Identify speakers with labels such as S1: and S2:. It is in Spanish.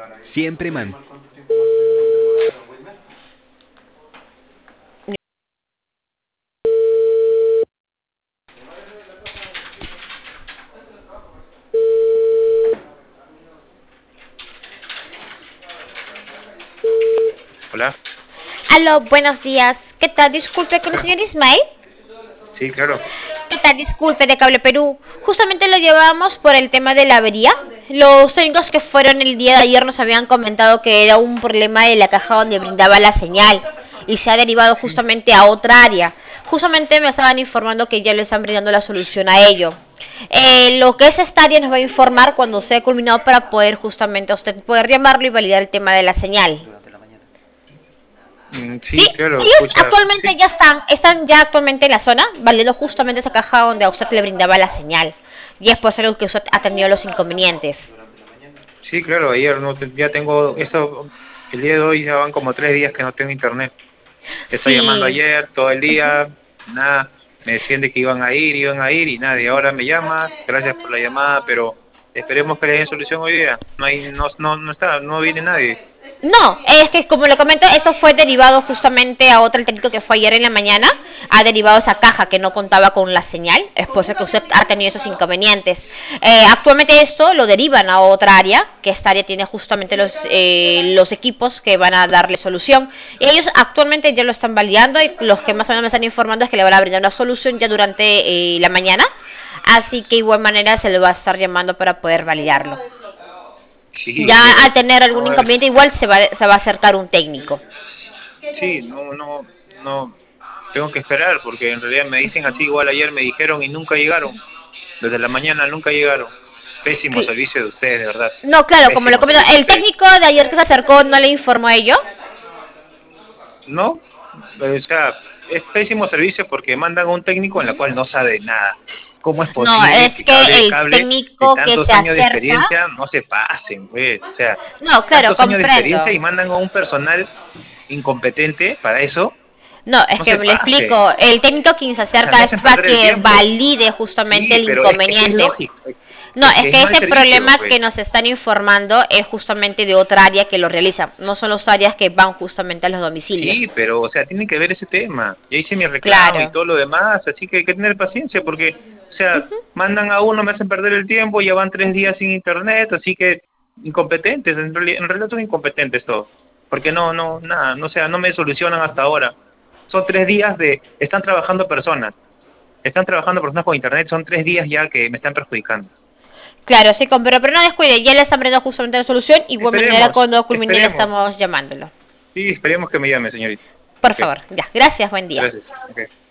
S1: Siempre man.
S2: Hola.
S3: Aló, buenos días. ¿Qué tal? Disculpe, con el señor Ismael.
S2: Sí, claro.
S3: ¿Qué tal? Disculpe, de Cable Perú. Justamente lo llevamos por el tema de la avería. Los técnicos que fueron el día de ayer nos habían comentado que era un problema de la caja donde brindaba la señal y se ha derivado justamente a otra área. Justamente me estaban informando que ya le están brindando la solución a ello. Lo que es esta área nos va a informar cuando sea culminado para poder justamente a usted poder llamarlo y validar el tema de la señal. Sí,
S2: Sí, claro,
S3: ellos
S2: pucha.
S3: actualmente
S2: Sí.
S3: ya están ya actualmente en la zona, valiendo justamente esa caja donde a usted le brindaba la señal. Y es por eso que usted ha tenido los inconvenientes.
S2: Sí, claro, ayer no ya tengo eso. El día de hoy ya van como 3 días que no tengo internet. Te estoy llamando
S3: Sí,
S2: ayer, todo el día, nada. Me decían de que iban a ir y nadie. Ahora me llamas, gracias por la llamada, pero esperemos que le den solución hoy día. No está, no viene nadie.
S3: no, es que como le comento, eso fue derivado justamente a otro técnico que fue ayer en la mañana. Ha derivado esa caja que no contaba con la señal. Es por eso que usted ha tenido esos inconvenientes. Actualmente esto lo derivan a otra área, que esta área tiene justamente los equipos que van a darle solución. Y ellos actualmente ya lo están validando y los que más o menos me están informando es que le van a brindar una solución ya durante la mañana. Así que igual manera se le va a estar llamando para poder validarlo.
S2: Sí,
S3: Ya al
S2: pero
S3: tener algún
S2: no,
S3: inconveniente igual se va a acercar un técnico.
S2: sí, no. Tengo que esperar porque en realidad me dicen así, igual ayer me dijeron y nunca llegaron. Desde la mañana nunca llegaron. Pésimo servicio de ustedes, de verdad.
S3: No, claro, como lo
S2: Pésimo
S3: comento,
S2: servicio de
S3: el
S2: ustedes.
S3: técnico de ayer que se acercó no le informó a ello.
S2: No, o sea, es pésimo servicio porque mandan a un técnico en la cual no sabe nada. ¿Cómo es
S3: No,
S2: posible
S3: es
S2: que
S3: que
S2: cable,
S3: el
S2: cable de
S3: técnico que se
S2: tantos años de
S3: acerca.
S2: experiencia no se pasen, pues? O sea,
S3: No, claro,
S2: tantos años de experiencia
S3: comprendo.
S2: y mandan a un personal incompetente para eso,
S3: No, es
S2: no
S3: que
S2: se
S3: le
S2: pase.
S3: explico, el técnico quien se
S2: O sea,
S3: acerca
S2: me
S3: es
S2: hacen
S3: para
S2: perder el
S3: que
S2: tiempo.
S3: valide justamente
S2: Sí,
S3: el
S2: pero es que es
S3: inconveniente.
S2: lógico.
S3: No,
S2: Es
S3: es
S2: que es
S3: que
S2: mal
S3: ese
S2: servicio,
S3: problema que
S2: pues.
S3: nos están informando es justamente de otra área que lo realiza. No son las áreas que van justamente a los domicilios.
S2: Sí, pero, o sea, tienen que ver ese tema. Ya hice mi reclamo y
S3: Claro.
S2: todo lo demás, así que hay que tener paciencia porque, o sea, mandan a uno, me hacen perder el tiempo, ya van 3 días sin internet, así que incompetentes, en realidad son incompetentes todos. Porque nada, no, o sea, no me solucionan hasta ahora. Son 3 días están trabajando personas con internet, son 3 días ya que me están perjudicando.
S3: Claro, sí, pero no descuide, ya le están brindando justamente la solución. Igual manera
S2: Esperemos,
S3: cuando culmine le
S2: esperemos.
S3: estamos llamándolo.
S2: Sí, esperemos que me llame, señorita.
S3: Por
S2: Ok,
S3: favor, ya. Gracias, buen día.
S2: gracias. Ok.